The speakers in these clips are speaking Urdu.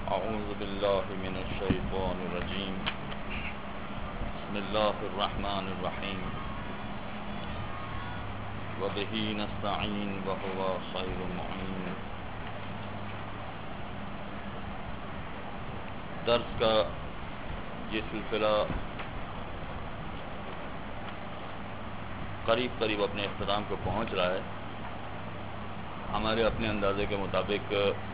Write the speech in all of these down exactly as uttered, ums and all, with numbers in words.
اعوذ باللہ من الشیطان الرجیم بسم اللہ الرحمن الرحیم وبہ نستعین وہو خیر المعین۔ درس کا یہ سلسلہ قریب قریب اپنے اختتام کو پہنچ رہا ہے۔ ہمارے اپنے اندازے کے مطابق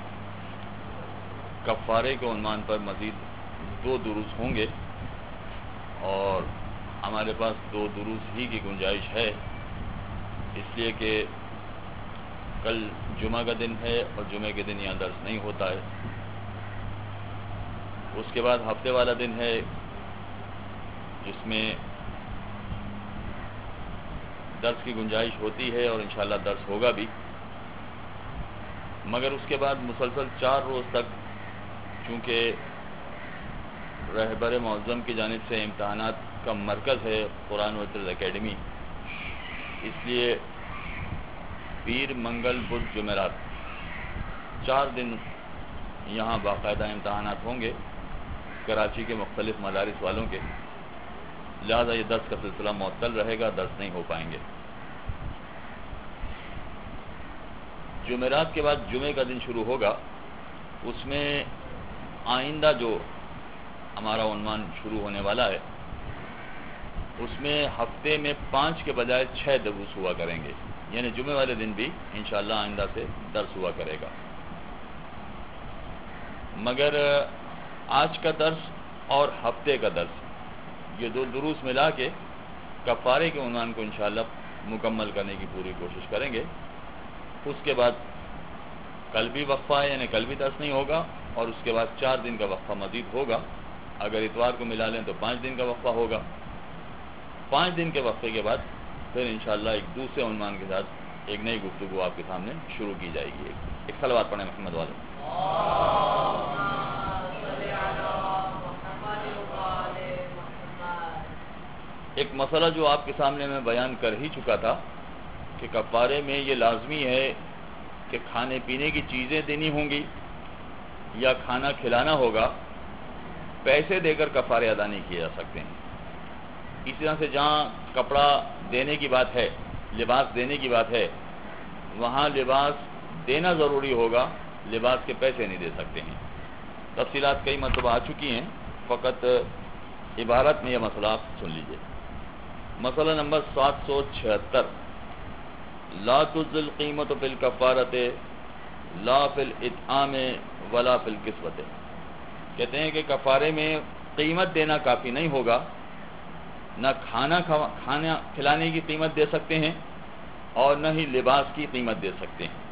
کفارے کے عنوان پر مزید دو دروس ہوں گے اور ہمارے پاس دو دروس ہی کی گنجائش ہے، اس لیے کہ کل جمعہ کا دن ہے اور جمعہ کے دن یہاں درس نہیں ہوتا ہے۔ اس کے بعد ہفتے والا دن ہے جس میں درس کی گنجائش ہوتی ہے اور انشاءاللہ درس ہوگا بھی، مگر اس کے بعد مسلسل چار روز تک چونکہ رہبر معظم کی جانب سے امتحانات کا مرکز ہے قرآن و طرز اکیڈمی، اس لیے پیر منگل بدھ جمعرات چار دن یہاں باقاعدہ امتحانات ہوں گے کراچی کے مختلف مدارس والوں کے، لہذا یہ درس کا سلسلہ معطل رہے گا، درس نہیں ہو پائیں گے۔ جمعرات کے بعد جمعے کا دن شروع ہوگا، اس میں آئندہ جو ہمارا عنوان شروع ہونے والا ہے اس میں ہفتے میں پانچ کے بجائے چھ دروس ہوا کریں گے، یعنی جمعے والے دن بھی انشاءاللہ آئندہ سے درس ہوا کرے گا۔ مگر آج کا درس اور ہفتے کا درس یہ دو دروس ملا کے کفارے کے عنوان کو انشاءاللہ مکمل کرنے کی پوری کوشش کریں گے۔ اس کے بعد کل بھی وقفہ ہے، یعنی کل بھی درس نہیں ہوگا، اور اس کے بعد چار دن کا وقفہ مزید ہوگا۔ اگر اتوار کو ملا لیں تو پانچ دن کا وقفہ ہوگا۔ پانچ دن کے وقفے کے بعد پھر انشاءاللہ ایک دوسرے عنوان کے ساتھ ایک نئی گفتگو آپ کے سامنے شروع کی جائے گی۔ ایک صلوات پڑھیں محمد والے۔ ایک مسئلہ جو آپ کے سامنے میں بیان کر ہی چکا تھا کہ کفارے میں یہ لازمی ہے کہ کھانے پینے کی چیزیں دینی ہوں گی یا کھانا کھلانا ہوگا، پیسے دے کر کفارے ادا نہیں کیے جا سکتے ہیں۔ اسی طرح سے جہاں کپڑا دینے کی بات ہے، لباس دینے کی بات ہے، وہاں لباس دینا ضروری ہوگا، لباس کے پیسے نہیں دے سکتے ہیں۔ تفصیلات کئی مرتبہ آ چکی ہیں، فقط عبارت میں یہ مسئلہ آپ سن لیجئے۔ مسئلہ نمبر سات سو چھہتر، لا تزل قیمت فی الکفارۃ لا فی الاطعام ولا فی الکسوۃ۔ کہتے ہیں کہ کفارے میں قیمت دینا کافی نہیں ہوگا، نہ کھانا کھانا کھلانے کی قیمت دے سکتے ہیں اور نہ ہی لباس کی قیمت دے سکتے ہیں۔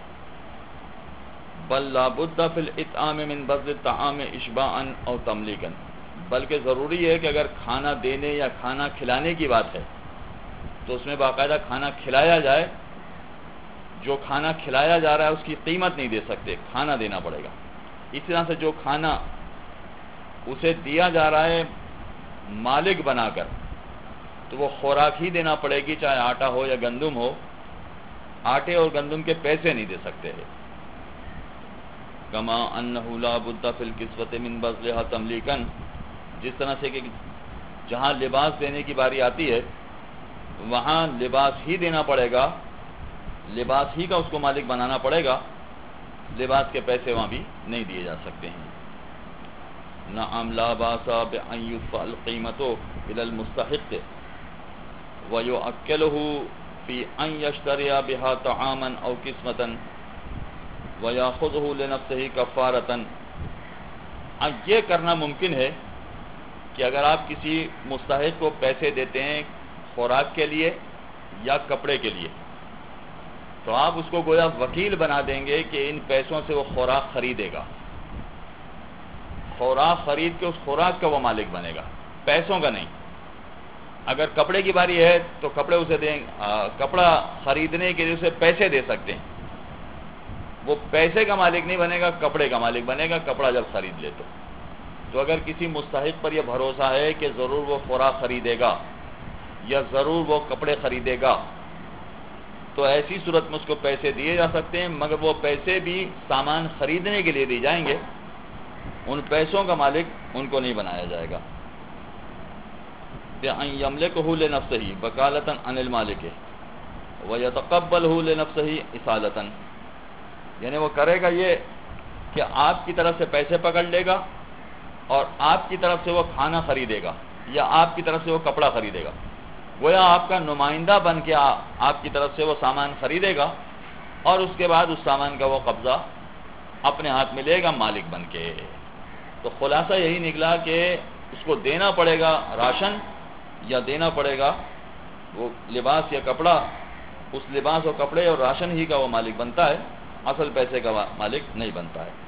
بل لا بد فی الاطعام من بذل الطعام اشباعا او تملیکا، بلکہ ضروری ہے کہ اگر کھانا دینے یا کھانا کھلانے کی بات ہے تو اس میں باقاعدہ کھانا کھلایا جائے۔ جو کھانا کھلایا جا رہا ہے اس کی قیمت نہیں دے سکتے، کھانا دینا پڑے گا۔ اس طرح سے جو کھانا اسے دیا جا رہا ہے مالک بنا کر، تو وہ خوراک ہی دینا پڑے گی، چاہے آٹا ہو یا گندم ہو۔ آٹے اور گندم کے پیسے نہیں دے سکتے ہیں۔ کما انہ لا بد فی الکسوۃ من بذلھا تملیکا، جس طرح سے کہ جہاں لباس دینے کی باری آتی ہے وہاں لباس ہی دینا پڑے گا، لباس ہی کا اس کو مالک بنانا پڑے گا، لباس کے پیسے وہاں بھی نہیں دیے جا سکتے ہیں۔ نعم لا باس بأن يدفع القیمۃ إلی المستحق ويؤکلہ فی ان یشتری بها طعاما او کسوۃ ویأخذہ لنفسہ کفارۃ۔ یہ کرنا ممکن ہے کہ اگر آپ کسی مستحق کو پیسے دیتے ہیں خوراک کے لیے یا کپڑے کے لیے، تو آپ اس کو گویا وکیل بنا دیں گے کہ ان پیسوں سے وہ خوراک خریدے گا، خوراک خرید کے اس خوراک کا وہ مالک بنے گا، پیسوں کا نہیں۔ اگر کپڑے کی باری ہے تو کپڑے اسے دیں، کپڑا خریدنے کے لیے اسے پیسے دے سکتے ہیں، وہ پیسے کا مالک نہیں بنے گا، کپڑے کا مالک بنے گا کپڑا جب خرید لے تو۔ تو اگر کسی مستحق پر یہ بھروسہ ہے کہ ضرور وہ خوراک خریدے گا یا ضرور وہ کپڑے خریدے گا، تو ایسی صورت میں اس کو پیسے دیے جا سکتے ہیں، مگر وہ پیسے بھی سامان خریدنے کے لیے دی جائیں گے، ان پیسوں کا مالک ان کو نہیں بنایا جائے گا. بِأَنْ يَمْلِكَهُ لِنَفْسِهِ وَكَالَةً عَنِ الْمَالِكِ وَيَتَقَبَّلَهُ لِنَفْسِهِ إِصَالَةً. یعنی وہ کرے گا یہ کہ آپ کی طرف سے پیسے پکڑ لے گا اور آپ کی طرف سے وہ کھانا خریدے گا یا آپ کی طرف سے وہ کپڑا خریدے گا. گویا آپ کا نمائندہ بن کے آپ کی طرف سے وہ سامان خریدے گا اور اس کے بعد اس سامان کا وہ قبضہ اپنے ہاتھ میں لے گا مالک بن کے. تو خلاصہ یہی نکلا کہ اس کو دینا پڑے گا راشن یا دینا پڑے گا وہ لباس یا کپڑا. اس لباس اور کپڑے اور راشن ہی کا وہ مالک بنتا ہے، اصل پیسے کا مالک نہیں بنتا ہے.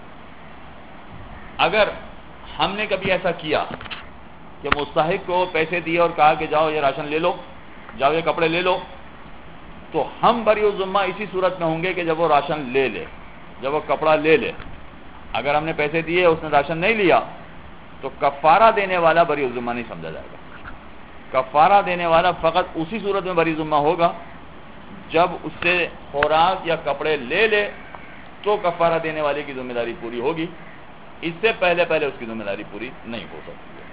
اگر ہم نے کبھی ایسا کیا کہ مستحق کو پیسے دیے اور کہا کہ جاؤ یہ راشن لے لو، جاؤ یہ کپڑے لے لو، تو ہم بری الذمہ اسی صورت میں ہوں گے کہ جب وہ راشن لے لے، جب وہ کپڑا لے لے. اگر ہم نے پیسے دیے اس نے راشن نہیں لیا تو کفارہ دینے والا بری الذمہ نہیں سمجھا جائے گا. کفارہ دینے والا فقط اسی صورت میں بری ذمہ ہوگا جب اس سے خوراک یا کپڑے لے لے تو کفارہ دینے والے کی ذمہ داری پوری ہوگی. اس سے پہلے پہلے اس کی ذمہ داری پوری نہیں ہو سکتی ہے.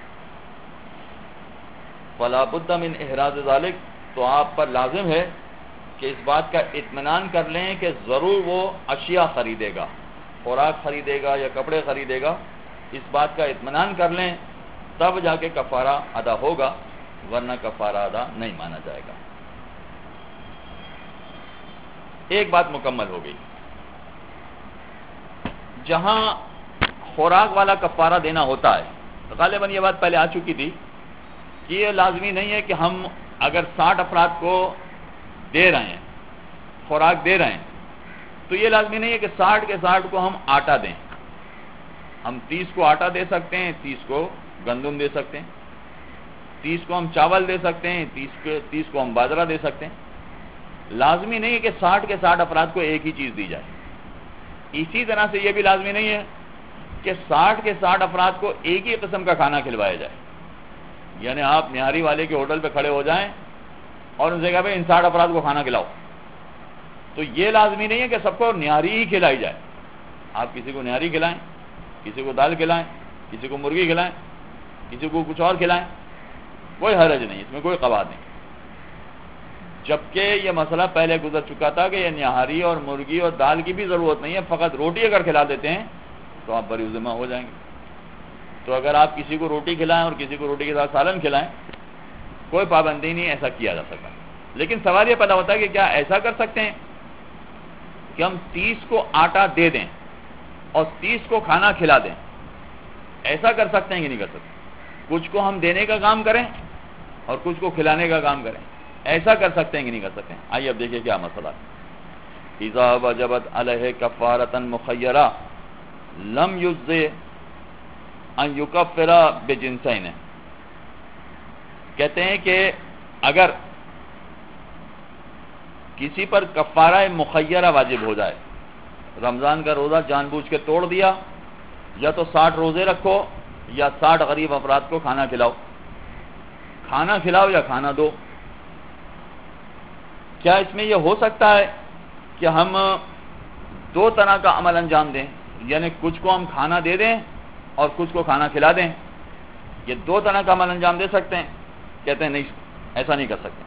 فلا بد من احراز ذالک، تو آپ پر لازم ہے کہ اس بات کا اطمینان کر لیں کہ ضرور وہ اشیاء خریدے گا، خوراک خریدے گا یا کپڑے خریدے گا. اس بات کا اطمینان کر لیں تب جا کے کفارہ ادا ہوگا، ورنہ کفارہ ادا نہیں مانا جائے گا. ایک بات مکمل ہو گئی. جہاں خوراک والا کفارہ دینا ہوتا ہے تو غالباً یہ بات پہلے آ چکی تھی کہ یہ لازمی نہیں ہے کہ ہم اگر ساٹھ افراد کو دے رہے ہیں، خوراک دے رہے ہیں، تو یہ لازمی نہیں ہے کہ ساٹھ کے ساٹھ کو ہم آٹا دیں. ہم تیس کو آٹا دے سکتے ہیں، تیس کو گندم دے سکتے ہیں، تیس کو ہم چاول دے سکتے ہیں، تیس کے تیس کو ہم باجرہ دے سکتے ہیں. لازمی نہیں ہے کہ ساٹھ کے ساٹھ افراد کو ایک ہی چیز دی جائے. اسی طرح سے یہ بھی لازمی نہیں ہے کہ ساٹھ کے ساٹھ افراد کو ایک ہی قسم کا کھانا کھلوایا جائے. یعنی آپ نہاری والے کے ہوٹل پہ کھڑے ہو جائیں اور ان سے کہا بھائی ان ساٹھ افراد کو کھانا کھلاؤ، تو یہ لازمی نہیں ہے کہ سب کو نہاری ہی کھلائی جائے. آپ کسی کو نہاری کھلائیں، کسی کو دال کھلائیں، کسی کو مرغی کھلائیں، کسی کو کچھ اور کھلائیں، کوئی حرج نہیں، اس میں کوئی قواعد نہیں. جبکہ یہ مسئلہ پہلے گزر چکا تھا کہ یہ نہاری اور مرغی اور دال کی بھی ضرورت نہیں ہے، فقط روٹی اگر کھلا دیتے ہیں تو آپ بری ذمہ ہو جائیں گے. تو اگر آپ کسی کو روٹی کھلائیں اور کسی کو روٹی کے ساتھ سالن کھلائیں کوئی پابندی نہیں، ایسا کیا جا سکتا. لیکن سوال یہ پیدا ہوتا ہے کہ کیا ایسا کر سکتے ہیں کہ ہم تیس کو آٹا دے دیں اور تیس کو کھانا کھلا دیں؟ ایسا کر سکتے ہیں کہ نہیں کر سکتے؟ کچھ کو ہم دینے کا کام کریں اور کچھ کو کھلانے کا کام کریں، ایسا کر سکتے ہیں کہ نہیں کر سکتے ہیں؟ آئیے اب دیکھیے کیا مسئلہ ہے. اذا وجبت علیہ کفارۃ مخیرہ لم یجزئ ان یکفر بجنسین. کہتے ہیں کہ اگر کسی پر کفارہ مخیرہ واجب ہو جائے، رمضان کا روزہ جان بوجھ کے توڑ دیا، یا تو ساٹھ روزے رکھو یا ساٹھ غریب افراد کو کھانا کھلاؤ، کھانا کھلاؤ یا کھانا دو. کیا اس میں یہ ہو سکتا ہے کہ ہم دو طرح کا عمل انجام دیں، یعنی کچھ کو ہم کھانا دے دیں اور کچھ کو کھانا کھلا دیں؟ یہ دو طرح کا عمل انجام دے سکتے ہیں؟ کہتے ہیں نہیں، ایسا نہیں کر سکتے،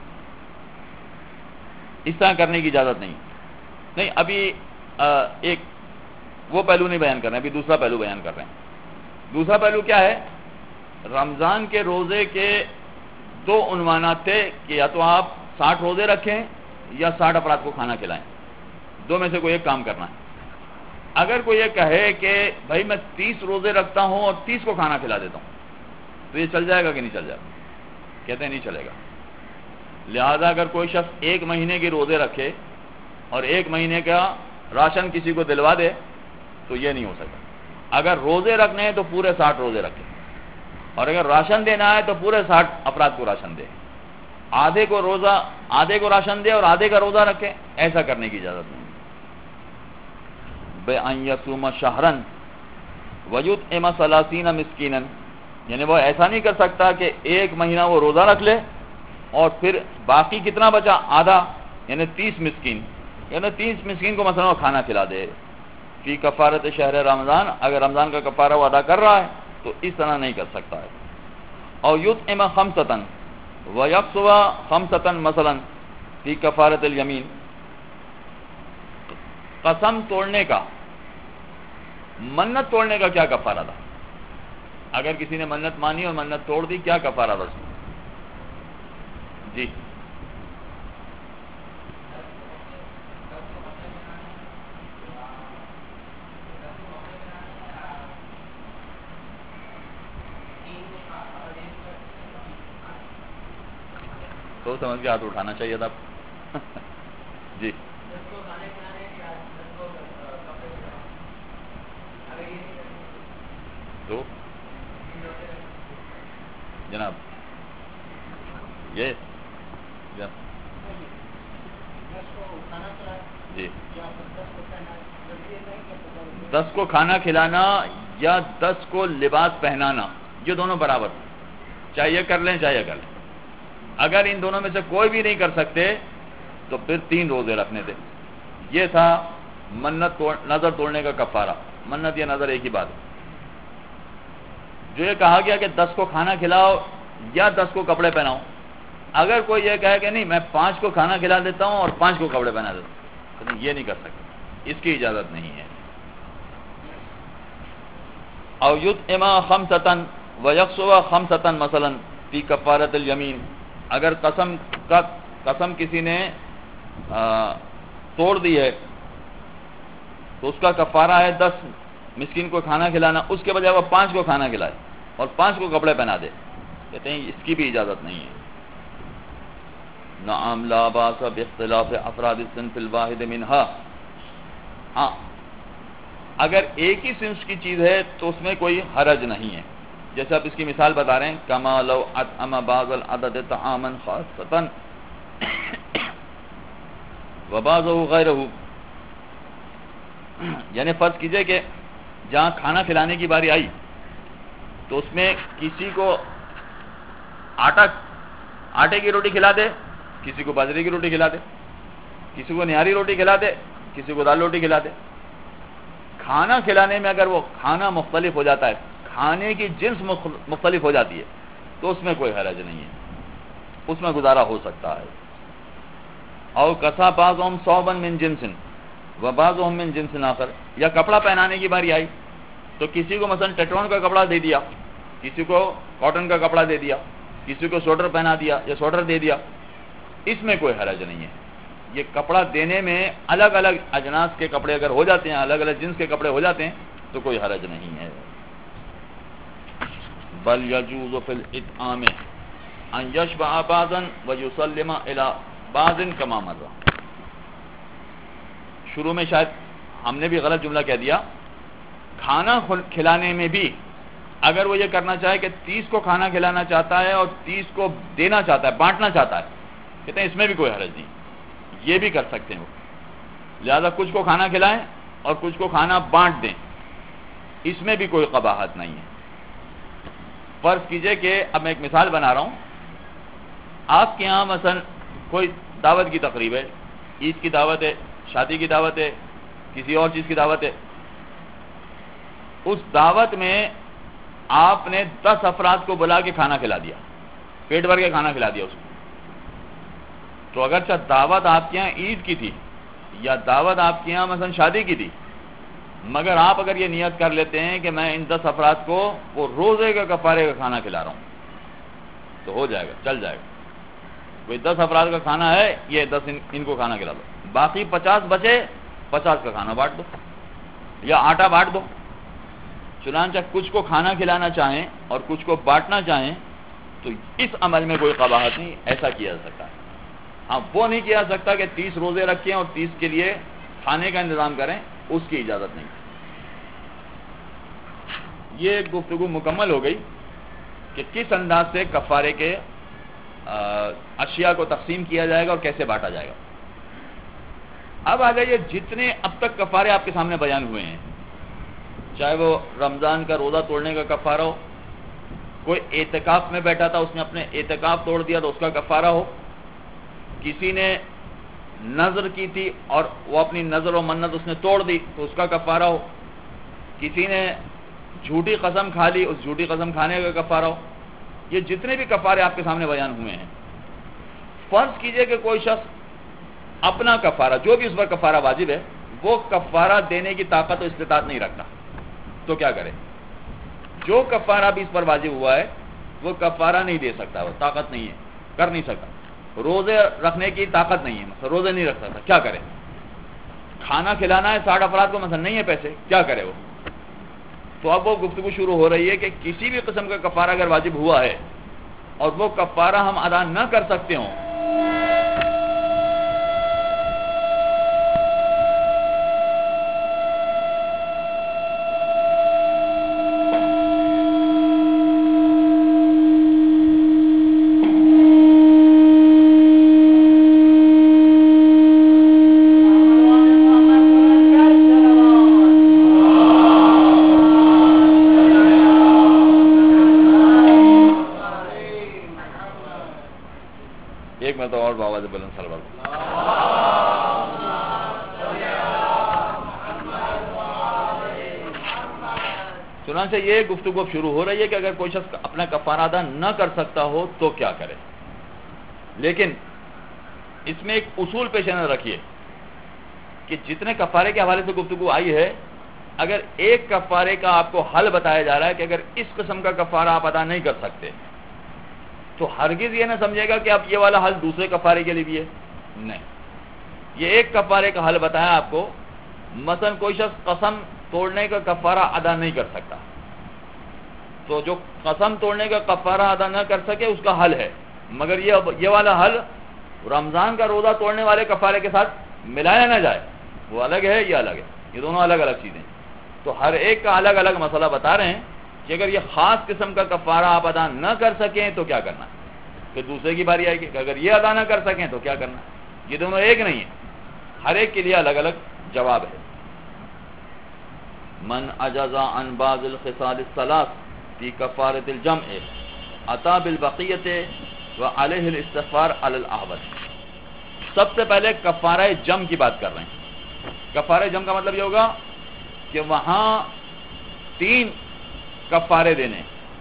اس طرح کرنے کی اجازت نہیں. نہیں، ابھی ایک وہ پہلو نہیں بیان کر رہے ہیں، ابھی دوسرا پہلو بیان کر رہے ہیں. دوسرا پہلو کیا ہے؟ رمضان کے روزے کے دو عنوانات تھے کہ یا تو آپ ساٹھ روزے رکھیں یا ساٹھ افراد کو کھانا کھلائیں، دو میں سے کوئی ایک کام کرنا ہے. اگر کوئی یہ کہے کہ بھائی میں تیس روزے رکھتا ہوں اور تیس کو کھانا کھلا دیتا ہوں، تو یہ چل جائے گا کہ نہیں چل جائے گا؟ کہتے ہیں نہیں چلے گا. لہذا اگر کوئی شخص ایک مہینے کے روزے رکھے اور ایک مہینے کا راشن کسی کو دلوا دے تو یہ نہیں ہو سکتا. اگر روزے رکھنے ہیں تو پورے ساٹھ روزے رکھے، اور اگر راشن دینا ہے تو پورے ساٹھ افراد کو راشن دے. آدھے کو روزہ آدھے کو راشن دے اور آدھے کا روزہ رکھے، ایسا کرنے کی اجازت نہیں. بِأَنْ يَصُومَ شَهْرًا وَيُطْعِمَ ثَلَاثِينَ مِسْكِينًا. یعنی وہ ایسا نہیں کر سکتا کہ ایک مہینہ وہ روزہ رکھ لے اور پھر باقی کتنا بچا؟ آدھا، یعنی تیس مسکین، یعنی تیس مسکین کو مثلا وہ کھانا کھلا دے. فی کفارت شہر رمضان، اگر رمضان کا کفارہ وہ ادا کر رہا ہے تو اس طرح نہیں کر سکتا ہے. اور یطعم خمسۃ ویقصو خمسۃ مثلا فی کفارت الیمین، قسم توڑنے کا، منت توڑنے کا کیا کفارہ تھا؟ اگر کسی نے منت مانی اور منت توڑ دی، کیا کفارہ تھا اس میں؟ جی تو سمجھ کے ہاتھ اٹھانا چاہیے تھا. جی تو جناب یہ جی دس کو کھانا کھلانا یا دس کو لباس پہنانا، یہ دونوں برابر، چاہیے کر لیں چاہیے کر لیں. اگر ان دونوں میں سے کوئی بھی نہیں کر سکتے تو پھر تین روزے رکھنے تھے. یہ تھا منت توڑ نظر توڑنے کا کفارہ. منت یا نظر ایک ہی بات ہے. جو یہ کہا گیا کہ دس کو کھانا کھلاؤ یا دس کو کپڑے پہناؤ، اگر کوئی یہ کہے کہ نہیں میں پانچ کو کھانا کھلا دیتا ہوں اور پانچ کو کپڑے پہنا دیتا ہوں، تو یہ نہیں کر سکتے، اس کی اجازت نہیں ہے. او یطعم خمسۃ ویقصو خمسۃ مثلا فی کفارت الیمین، اگر قسم کا قسم کسی نے آ, توڑ دی ہے تو اس کا کفارہ ہے دس مسکین کو کھانا کھلانا، اس کے بجائے وہ پانچ کو کھانا کھلائے اور پانچ کو کپڑے پہنا دے. کہتے ہیں اس کی بھی اجازت نہیں ہے. نعم لا باس باختلاف افراد الصنف الواحد منہا، ہاں اگر ایک ہی صنف کی چیز ہے تو اس میں کوئی حرج نہیں ہے. جیسے آپ اس کی مثال بتا رہے ہیں، کما لو اطعم بعض العدد طعاما خاصۃ وبعضه غیرہ، یعنی فرض کیجئے کہ جہاں کھانا کھلانے کی باری آئی تو اس میں کسی کو آٹا آٹے کی روٹی کھلا دے، کسی کو باجرے کی روٹی کھلا دے، کسی کو نہاری روٹی کھلا دے، کسی کو دال روٹی کھلا دے. کھانا کھلانے میں اگر وہ کھانا مختلف ہو جاتا ہے، کھانے کی جنس مختلف ہو جاتی ہے تو اس میں کوئی حرج نہیں ہے، اس میں گزارا ہو سکتا ہے. اور کسا بعضهم ثوبا من جنس وبعضهم من جنس آخر، یا کپڑا پہنانے کی باری آئی تو کسی کو مثلا ٹیٹون کا کپڑا دے دیا، کسی کو کاٹن کا کپڑا دے دیا، کسی کو سویٹر پہنا دیا یا سویٹر دے دیا، اس میں کوئی حرج نہیں ہے. یہ کپڑا دینے میں الگ الگ اجناس کے کپڑے اگر ہو جاتے ہیں، الگ الگ جنس کے کپڑے ہو جاتے ہیں تو کوئی حرج نہیں ہے. بل یجوز فی الاطعام ان یشبع بعضا ویسلم الی بعض کما مر. شروع میں شاید ہم نے بھی غلط جملہ کہہ دیا. کھانا کھلانے میں بھی اگر وہ یہ کرنا چاہے کہ تیس کو کھانا کھلانا چاہتا ہے اور تیس کو دینا چاہتا ہے، بانٹنا چاہتا ہے، کہتے ہیں اس میں بھی کوئی حرج نہیں، یہ بھی کر سکتے ہیں وہ. لہذا کچھ کو کھانا کھلائیں اور کچھ کو کھانا بانٹ دیں، اس میں بھی کوئی قباحت نہیں ہے. فرض کیجئے کہ اب میں ایک مثال بنا رہا ہوں، آپ کے یہاں مثلا کوئی دعوت کی تقریب ہے، عید کی دعوت ہے، شادی کی دعوت ہے، کسی اور چیز کی دعوت ہے. اس دعوت میں آپ نے دس افراد کو بلا کے کھانا کھلا دیا، پیٹ بھر کے کھانا کھلا دیا اس کو. تو اگرچہ دعوت آپ کے یہاں عید کی تھی یا دعوت آپ کے یہاں مثلا شادی کی تھی، مگر آپ اگر یہ نیت کر لیتے ہیں کہ میں ان دس افراد کو وہ روزے کا کفارے کا کھانا کھلا رہا ہوں تو ہو جائے گا، چل جائے گا. کوئی دس افراد کا کھانا ہے، یہ دس ان, ان کو کھانا کھلا دو، باقی پچاس بچے، پچاس کا کھانا بانٹ دو یا آٹا بانٹ دو. چنانچہ کچھ کو کھانا کھلانا چاہیں اور کچھ کو بانٹنا چاہیں تو اس عمل میں کوئی قباحت نہیں، ایسا کیا جا سکتا ہے. ہاں وہ نہیں کیا جا سکتا کہ تیس روزے رکھیں اور تیس کے لیے کھانے کا انتظام کریں، اس کی اجازت نہیں. یہ گفتگو مکمل ہو گئی کہ کس انداز سے کفارے کے اشیاء کو تقسیم کیا جائے گا اور کیسے بانٹا جائے گا. اب آ جائیے جتنے اب تک کفارے آپ کے سامنے بیان ہوئے ہیں، چاہے وہ رمضان کا روزہ توڑنے کا کفارہ ہو، کوئی اعتکاف میں بیٹھا تھا اس نے اپنے اعتکاف توڑ دیا تو اس کا کفارہ ہو، کسی نے نظر کی تھی اور وہ اپنی نظر و منت اس نے توڑ دی تو اس کا کفارہ ہو، کسی نے جھوٹی قسم کھا لی اس جھوٹی قسم کھانے کا کفارہ ہو. یہ جتنے بھی کفارے آپ کے سامنے بیان ہوئے ہیں. فرض کیجئے کہ کوئی شخص اپنا کفارہ جو بھی اس پر کفارہ واجب ہے وہ کفارہ دینے کی طاقت و استطاعت نہیں رکھتا تو کیا کرے؟ جو کفارہ بھی اس پر واجب ہوا ہے وہ کفارہ نہیں دے سکتا، وہ طاقت نہیں ہے، کر نہیں سکتا. روزے رکھنے کی طاقت نہیں ہے، مثلا روزے نہیں رکھ سکتا، کیا کرے؟ کھانا کھلانا ہے ساٹھ افراد کو، مثلا نہیں ہے پیسے، کیا کرے وہ؟ تو اب وہ گفتگو شروع ہو رہی ہے کہ کسی بھی قسم کا کفارہ اگر واجب ہوا ہے اور وہ کفارہ ہم ادا نہ کر سکتے ہوں ایک میں تو اور بابا سے بلند سلوات. چنانچہ یہ گفتگو اب شروع ہو رہی ہے کہ اگر کوئی شخص اپنا کفارہ ادا نہ کر سکتا ہو تو کیا کرے. لیکن اس میں ایک اصول پیش نظر رکھیے کہ جتنے کفارے کے حوالے سے گفتگو آئی ہے، اگر ایک کفارے کا آپ کو حل بتایا جا رہا ہے کہ اگر اس قسم کا کفارہ آپ ادا نہیں کر سکتے تو ہرگز یہ نہ سمجھے گا کہ اب یہ والا حل دوسرے کفارے کے لیے بھی ہے. نہیں، یہ ایک کفارے کا حل بتایا آپ کو. مثلا کوئی شخص قسم توڑنے کا کفارہ ادا نہیں کر سکتا تو جو قسم توڑنے کا کفارہ ادا نہ کر سکے اس کا حل ہے، مگر یہ یہ والا حل رمضان کا روزہ توڑنے والے کفارے کے ساتھ ملایا نہ جائے، وہ الگ ہے، یہ الگ ہے، یہ دونوں الگ الگ چیزیں. تو ہر ایک کا الگ الگ مسئلہ بتا رہے ہیں کہ اگر یہ خاص قسم کا کفارہ آپ ادا نہ کر سکیں تو کیا کرنا ہے، پھر دوسرے کی باری آئے گی کہ اگر یہ ادا نہ کر سکیں تو کیا کرنا ہے. یہ دونوں ایک نہیں ہیں، ہر ایک کے لیے الگ الگ جواب ہے. من عجز عن بعض الخصال الثلاث فی کفارۃ الجمع اتى بالبقیۃ وعلیہ الاستغفار علی الاحوط. سب سے پہلے کفارہ جمع کی بات کر رہے ہیں. کفارہ جمع کا مطلب یہ ہوگا کہ وہاں تین کفارے دینے.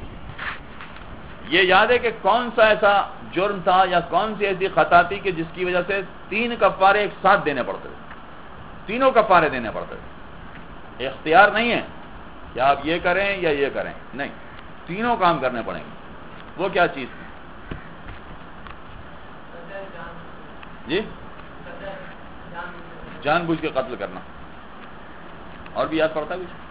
یہ یاد ہے کہ کون سا ایسا جرم تھا یا کون سی ایسی خطا تھی کہ جس کی وجہ سے تین کفارے ایک ساتھ دینے پڑتے تھے، تینوں کفارے دینے پڑتے تھے. اختیار نہیں ہے کہ آپ یہ کریں یا یہ کریں، نہیں، تینوں کام کرنے پڑیں گے. وہ کیا چیز تھی؟ جی جان بوجھ کے قتل کرنا. اور بھی یاد پڑتا ہے کچھ؟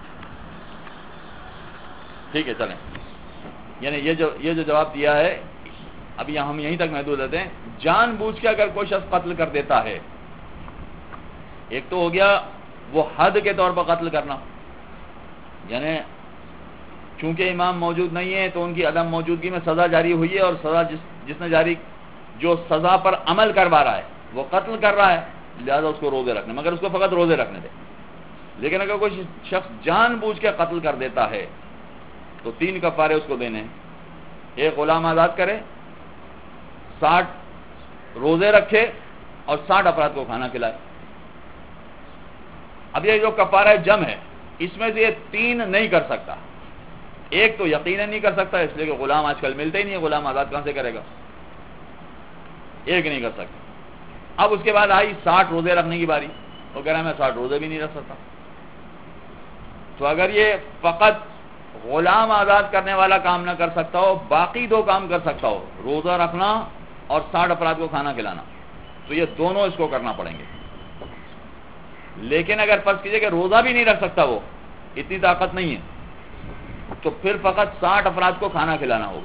ٹھیک ہے چلیں. یعنی یہ جو یہ جو جواب دیا ہے ابھی ہم یہیں تک محدود رہتے ہیں. جان بوجھ کے اگر کوئی شخص قتل کر دیتا ہے، ایک تو ہو گیا وہ حد کے طور پر قتل کرنا، یعنی چونکہ امام موجود نہیں ہے تو ان کی عدم موجودگی میں سزا جاری ہوئی ہے اور سزا جس جس نے جاری جو سزا پر عمل کروا رہا ہے وہ قتل کر رہا ہے، لہذا اس کو روزے رکھنے، مگر اس کو فقط روزے رکھنے دے. لیکن اگر کوئی شخص جان بوجھ کے قتل کر دیتا ہے تو تین کفارے اس کو دینے. ایک غلام آزاد کرے، ساٹھ روزے رکھے اور ساٹھ افراد کو کھانا کھلائے. اب یہ جو کفارہ جمع ہے اس میں سے یہ تین نہیں کر سکتا. ایک تو یقیناً نہیں کر سکتا، اس لیے کہ غلام آج کل ملتے ہی نہیں ہے، غلام آزاد کہاں سے کرے گا؟ ایک نہیں کر سکتا. اب اس کے بعد آئی ساٹھ روزے رکھنے کی باری، وہ کہہ رہا ہے میں ساٹھ روزے بھی نہیں رکھ سکتا. تو اگر یہ فقط غلام آزاد کرنے والا کام نہ کر سکتا ہو، باقی دو کام کر سکتا ہو، روزہ رکھنا اور ساٹھ افراد کو کھانا کھلانا، تو یہ دونوں اس کو کرنا پڑیں گے. لیکن اگر فرض کیجئے کہ روزہ بھی نہیں رکھ سکتا، وہ اتنی طاقت نہیں ہے، تو پھر فقط ساٹھ افراد کو کھانا کھلانا ہوگا.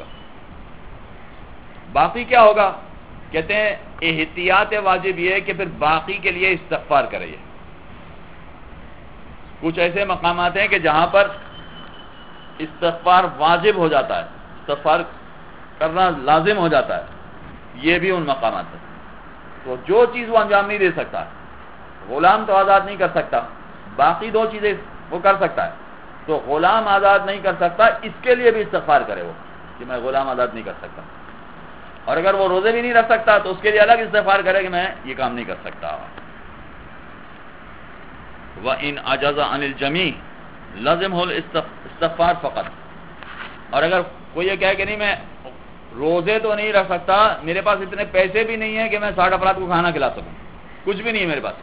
باقی کیا ہوگا؟ کہتے ہیں احتیاط واجب یہ ہے کہ پھر باقی کے لیے استغفار کرے. کچھ ایسے مقامات ہیں کہ جہاں پر استغفار واجب ہو جاتا ہے، استغفار کرنا لازم ہو جاتا ہے، یہ بھی ان مقامات ہیں. تو جو چیز وہ انجام نہیں دے سکتا، غلام تو آزاد نہیں کر سکتا، باقی دو چیزیں وہ کر سکتا ہے، تو غلام آزاد نہیں کر سکتا، اس کے لیے بھی استغفار کرے وہ کہ میں غلام آزاد نہیں کر سکتا. اور اگر وہ روزے بھی نہیں رکھ سکتا تو اس کے لیے الگ استغفار کرے کہ میں یہ کام نہیں کر سکتا. وَإِنْ عَجَزَ عَنِ الْجَمِيعِ لَازِمُهُ الْاِسْتِغْفَارُ فَقَط. اور اگر کوئی یہ کہے کہ نہیں میں روزے تو نہیں رکھ سکتا, میرے پاس اتنے پیسے بھی نہیں ہیں کہ میں ساٹھ افراد کو کھانا کھلا سکوں, کچھ بھی نہیں ہے میرے پاس,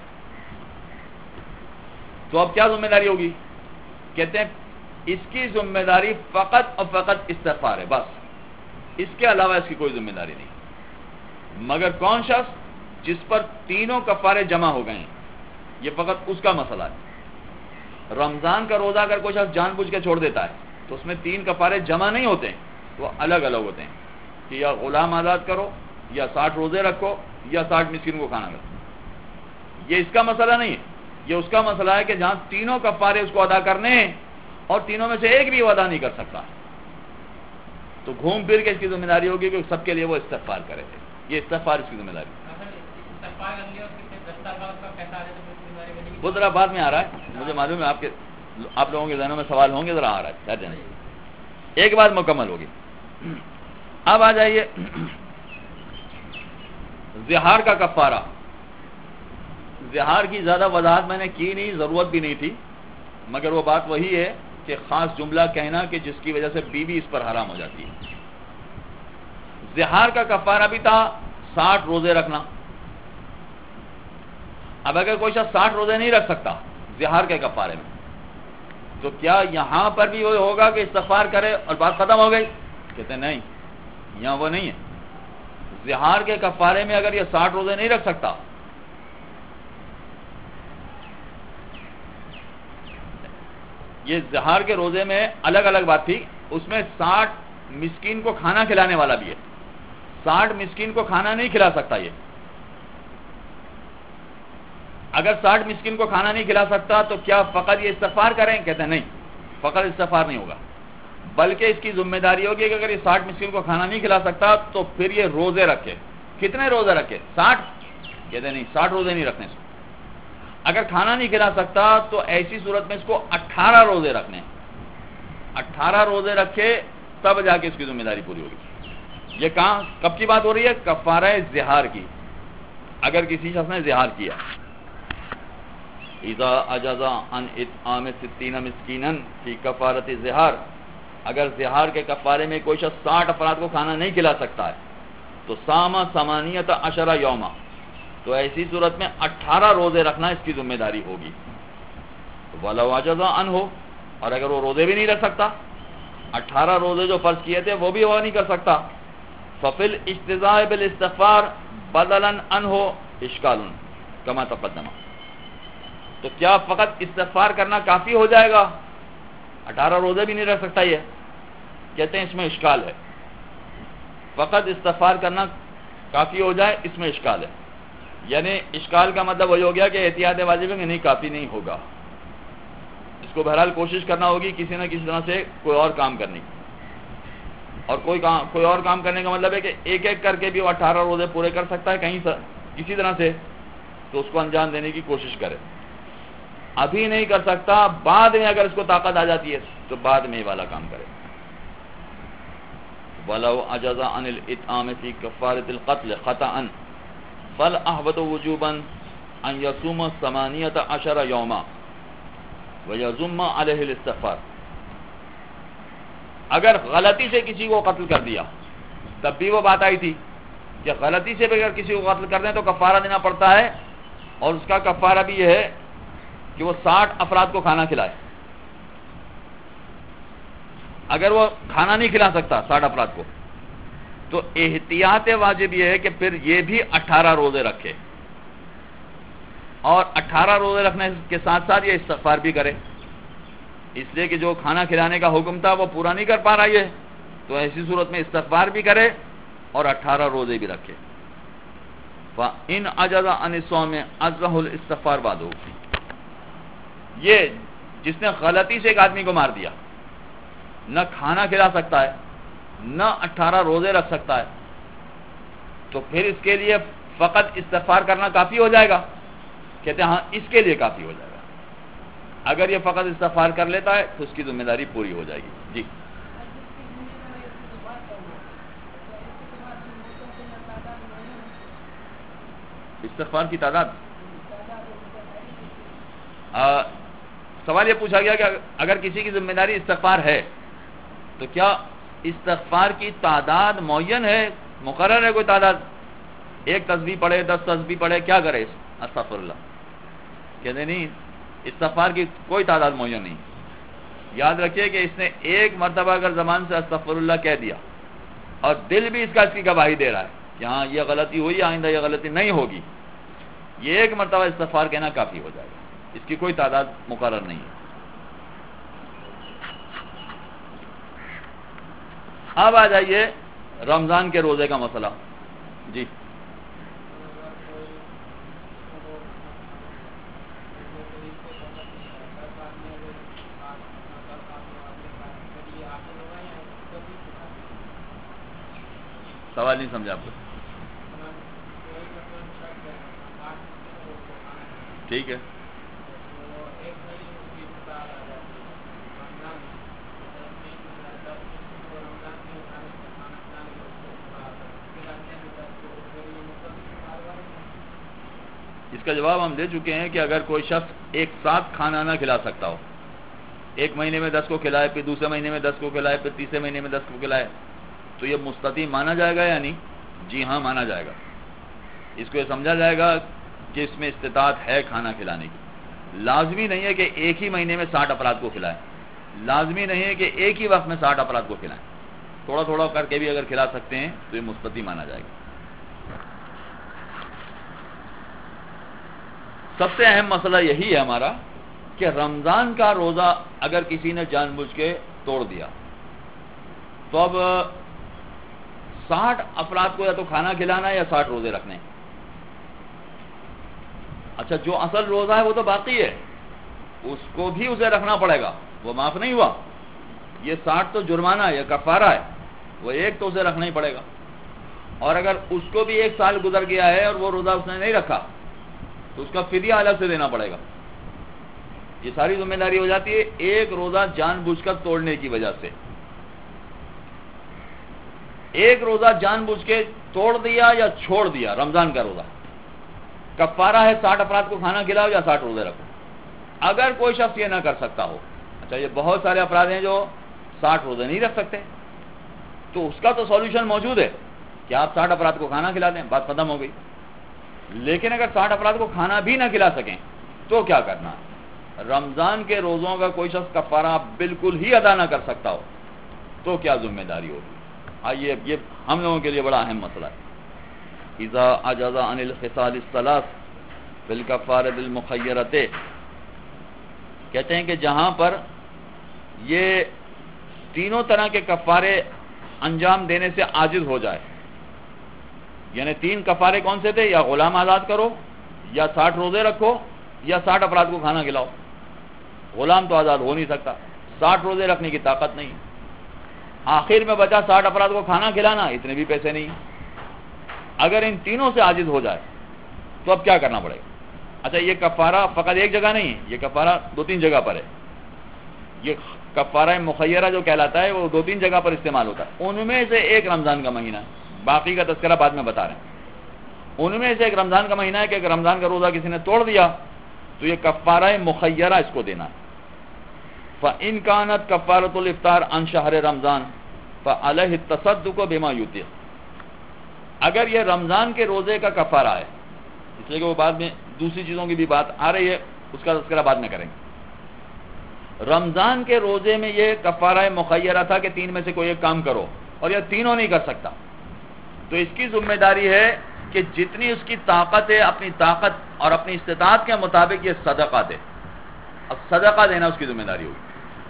تو اب کیا ذمہ داری ہوگی؟ کہتے ہیں اس کی ذمہ داری فقط اور فقط استغفار ہے, بس اس کے علاوہ اس کی کوئی ذمہ داری نہیں. مگر کون شخص جس پر تینوں کفارے جمع ہو گئے ہیں, یہ فقط اس کا مسئلہ ہے. رمضان کا روزہ اگر کوئی شخص جان بوجھ کے چھوڑ دیتا ہے تو اس میں تین کفارے جمع نہیں ہوتے ہیں, وہ الگ الگ ہوتے ہیں کہ یا غلام آزاد کرو, یا ساٹھ روزے رکھو, یا ساٹھ مسکین کو کھانا کھلاؤ. یہ اس کا مسئلہ نہیں ہے, یہ اس کا مسئلہ ہے کہ جہاں تینوں کفارے اس کو ادا کرنے ہیں اور تینوں میں سے ایک بھی وہ ادا نہیں کر سکتا, تو گھوم پھر کے اس کی ذمہ داری ہوگی کہ سب کے لیے وہ استغفار کرے تھے. یہ استغفار اس کی ذمہ داری. وہ ذرا بعد میں آ رہا ہے, مجھے معلوم ہے آپ کے آپ لوگوں کے ذہنوں میں سوال ہوں گے, ذرا آ رہا ہے, ایک بات مکمل ہوگی. اب آ جائیے زہار کا کفارہ. زہار کی زیادہ وضاحت میں نے کی نہیں, ضرورت بھی نہیں تھی, مگر وہ بات وہی ہے کہ خاص جملہ کہنا کہ جس کی وجہ سے بیوی اس پر حرام ہو جاتی ہے. زہار کا کفارہ بھی تھا ساٹھ روزے رکھنا. اب اگر کوئی شخص ساٹھ روزے نہیں رکھ سکتا زہار کے کفارے میں, تو کیا یہاں پر بھی وہ ہوگا کہ استغفار کرے اور بات ختم ہو گئی؟ کہتے ہیں نہیں, یہاں وہ نہیں ہے. زہار کے کفارے میں اگر یہ ساٹھ روزے نہیں رکھ سکتا, یہ زہار کے روزے میں الگ الگ بات تھی, اس میں ساٹھ مسکین کو کھانا کھلانے والا بھی ہے. ساٹھ مسکین کو کھانا نہیں کھلا سکتا. یہ اگر ساٹھ مسکین کو کھانا نہیں کھلا سکتا تو کیا فقط یہ استغفار کریں؟ کہتے ہیں نہیں, فقط استغفار نہیں ہوگا, بلکہ اس کی ذمہ داری ہوگی کہ اگر یہ ساٹھ مسکین کو کھانا نہیں کھلا سکتا تو پھر یہ روزے رکھے. کتنے روزے رکھے؟ ساٹھ. کہتے ہیں نہیں, ساٹھ روزے نہیں رکھنے. اگر کھانا نہیں کھلا سکتا تو ایسی صورت میں اس کو اٹھارہ روزے رکھنے. اٹھارہ روزے رکھے تب جا کے اس کی ذمہ داری پوری ہوگی. یہ کہاں کب کی بات ہو رہی ہے؟ کفارہ زہار کی. اگر کسی شخص نے زہار کیا, اذا اجزا عن اطعام ستین مسکینا فی کفارۃ الزہار, اگر زہار کے کفارے میں کوئی شخص ساٹھ افراد کو کھانا نہیں کھلا سکتا ہے تو سامہ ثمانیۃ عشرہ یوما, تو ایسی صورت میں اٹھارہ روزے رکھنا اس کی ذمہ داری ہوگی. ولو اجزا عنہ, اور اگر وہ روزے بھی نہیں رکھ سکتا, اٹھارہ روزے جو فرض کیے تھے وہ بھی وہ نہیں کر سکتا, ففی الاجتزاء بالاستغفار بدلا عنہ اشکال کما تقدم, تو کیا فقط استغفار کرنا کافی ہو جائے گا؟ اٹھارہ روزے بھی نہیں رکھ سکتا. یہ کہتے ہیں اس میں اشکال ہے. فقط استغفار کرنا کافی ہو جائے, اس میں اشکال ہے. یعنی اشکال کا مطلب وہی ہو گیا کہ احتیاط واجب ہے کہ نہیں, کافی نہیں ہوگا. اس کو بہرحال کوشش کرنا ہوگی کسی نہ کسی طرح سے کوئی اور کام کرنے کی. اور کوئی کام کوئی اور کام کرنے کا مطلب ہے کہ ایک ایک کر کے بھی وہ اٹھارہ روزے پورے کر سکتا ہے کہیں کسی طرح سے, تو اس کو انجام دینے کی کوشش کرے. ابھی نہیں کر سکتا, بعد میں اگر اس کو طاقت آ جاتی ہے تو بعد میں یہ والا کام کرے. وَلَوْ عَجَزَ عَنِ الْإِطْعَامِ فِي كَفَّارَةِ الْقَتْلِ خَطَأً فَالْأَحْوَطُ وُجُوبًا أَنْ يَصُومَ ثَمَانِيَةَ عَشَرَ يَوْمًا وَيَضُمَّ عَلَيْهِ الْإِسْتِغْفَارَ. اگر غلطی سے کسی کو قتل کر دیا, تب بھی وہ بات آئی تھی کہ غلطی سے بھی اگر کسی کو قتل کر دیں تو کفارہ دینا پڑتا ہے, اور اس کا کفارہ بھی یہ ہے کہ وہ ساٹھ افراد کو کھانا کھلائے. اگر وہ کھانا نہیں کھلا سکتا ساٹھ افراد کو, تو احتیاط واجب یہ ہے کہ پھر یہ بھی اٹھارہ روزے رکھے, اور اٹھارہ روزے رکھنے کے ساتھ ساتھ یہ استغفار بھی کرے, اس لیے کہ جو کھانا کھلانے کا حکم تھا وہ پورا نہیں کر پا رہا یہ, تو ایسی صورت میں استغفار بھی کرے اور اٹھارہ روزے بھی رکھے. فَإِنْ عَجَزَ عَنِ الصَّوْمِ عَزَّهُ الْإِسْتِغْفَارُ بَعْدَهُ. یہ جس نے غلطی سے ایک آدمی کو مار دیا, نہ کھانا کھلا سکتا ہے نہ اٹھارہ روزے رکھ سکتا ہے, تو پھر اس کے لیے فقط استغفار کرنا کافی ہو جائے گا؟ کہتے ہیں ہاں, اس کے لیے کافی ہو جائے گا. اگر یہ فقط استغفار کر لیتا ہے تو اس کی ذمہ داری پوری ہو جائے گی. جی استغفار کی تعداد آ, سوال یہ پوچھا گیا کہ اگر کسی کی ذمہ داری استغفار ہے تو کیا استغفار کی تعداد معین ہے، مقرر ہے کوئی تعداد؟ ایک تسبیح پڑھے، دس تسبیح پڑھے، کیا کرے؟ استغفر اللہ کہتے نہیں، استغفار کی کوئی تعداد معین نہیں. یاد رکھیے کہ اس نے ایک مرتبہ اگر زبان سے استغفر اللہ کہہ دیا اور دل بھی اس کا اس کی گواہی دے رہا ہے کہ ہاں یہ غلطی ہوئی، آئندہ یہ غلطی نہیں ہوگی، یہ ایک مرتبہ استغفار کہنا کافی ہو جائے گا، اس کی کوئی تعداد مقرر نہیں ہے. اب آ جائیے رمضان کے روزے کا مسئلہ. جی سوال نہیں سمجھا آپ کو؟ ٹھیک ہے. اس کا جواب ہم دے چکے ہیں کہ اگر کوئی شخص ایک ساتھ کھانا نہ کھلا سکتا ہو، ایک مہینے میں دس کو کھلائے، پھر دوسرے مہینے میں دس کو کھلائے، پھر تیسرے مہینے میں دس کو کھلائے، تو یہ مستطیع مانا جائے گا یا نہیں؟ جی ہاں مانا جائے گا. اس کو یہ سمجھا جائے گا کہ اس میں استطاعت ہے کھانا کھلانے کی. لازمی نہیں ہے کہ ایک ہی مہینے میں ساٹھ افراد کو کھلائیں، لازمی نہیں ہے کہ ایک ہی وقت میں ساٹھ افراد کو کھلائیں. تھوڑا تھوڑا کر کے بھی اگر کھلا سکتے ہیں تو یہ مستطیع مانا جائے گا. سب سے اہم مسئلہ یہی ہے ہمارا کہ رمضان کا روزہ اگر کسی نے جان بوجھ کے توڑ دیا تو اب ساٹھ افراد کو یا تو کھانا کھلانا ہے یا ساٹھ روزے رکھنے. اچھا جو اصل روزہ ہے وہ تو باقی ہے، اس کو بھی اسے رکھنا پڑے گا، وہ معاف نہیں ہوا. یہ ساٹھ تو جرمانہ ہے، یہ کفارہ ہے، وہ ایک تو اسے رکھنا ہی پڑے گا. اور اگر اس کو بھی ایک سال گزر گیا ہے اور وہ روزہ اس نے نہیں رکھا تو اس کا فدیہ الگ سے دینا پڑے گا. یہ ساری ذمہ داری ہو جاتی ہے ایک روزہ جان بوجھ کر توڑنے کی وجہ سے. ایک روزہ جان بوجھ کے توڑ دیا یا چھوڑ دیا رمضان کا روزہ، کفارہ ہے ساٹھ افراد کو کھانا کھلاؤ یا ساٹھ روزے رکھو. اگر کوئی شخص یہ نہ کر سکتا ہو، اچھا یہ بہت سارے افراد ہیں جو ساٹھ روزے نہیں رکھ سکتے، تو اس کا تو سولوشن موجود ہے کہ آپ ساٹھ افراد کو کھانا کھلا دیں، بات ختم ہو گئی. لیکن اگر ساٹھ افراد کو کھانا بھی نہ کھلا سکیں تو کیا کرنا ہے؟ رمضان کے روزوں کا کوئی شخص کفارہ بالکل ہی ادا نہ کر سکتا ہو تو کیا ذمہ داری ہوگی؟ آئیے یہ ہم لوگوں کے لیے بڑا اہم مسئلہ ہے. اذا عجز عن الخصال الثلاث بالکفارۃ المخیرۃ، کہتے ہیں کہ جہاں پر یہ تینوں طرح کے کفارے انجام دینے سے عاجز ہو جائے، یعنی تین کفارے کون سے تھے؟ یا غلام آزاد کرو، یا ساٹھ روزے رکھو، یا ساٹھ افراد کو کھانا کھلاؤ. غلام تو آزاد ہو نہیں سکتا، ساٹھ روزے رکھنے کی طاقت نہیں، آخر میں بچا ساٹھ افراد کو کھانا کھلانا، اتنے بھی پیسے نہیں. اگر ان تینوں سے عاجز ہو جائے تو اب کیا کرنا پڑے گا؟ اچھا یہ کفارہ فقط ایک جگہ نہیں ہے، یہ کفارہ دو تین جگہ پر ہے. یہ کفارہ مخیرہ جو کہلاتا ہے وہ دو تین جگہ پر استعمال ہوتا ہے. ان میں سے ایک رمضان کا مہینہ ہے، باقی کا تذکرہ بعد میں بتا رہے ہیں. ان میں سے ایک رمضان کا مہینہ ہے کہ اگر رمضان کا روزہ کسی نے توڑ دیا تو یہ کفارہ مخیرہ اس کو دینا ہے. فَإِنْ كَانَتْ كَفَّارَةُ الْإِفْطَارِ عَنْ شَهْرِ رَمْضَانَ فَعَلَيْهِ التَّصَدُّقُ بِمَا يُطِيقُ. اگر یہ رمضان کے روزے کا کفارہ ہے، اس لیے کہ وہ بعد میں دوسری چیزوں کی بھی بات آ رہی ہے، اس کا تذکرہ بعد میں کریں گے. رمضان کے روزے میں یہ کفارہ مخیرہ تھا کہ تین میں سے کوئی ایک کام کرو، اور یہ تینوں نہیں کر سکتا تو اس کی ذمہ داری ہے کہ جتنی اس کی طاقت ہے اپنی طاقت اور اپنی استطاعت کے مطابق یہ صدقہ دے. اب صدقہ دینا اس کی ذمہ داری ہوگی.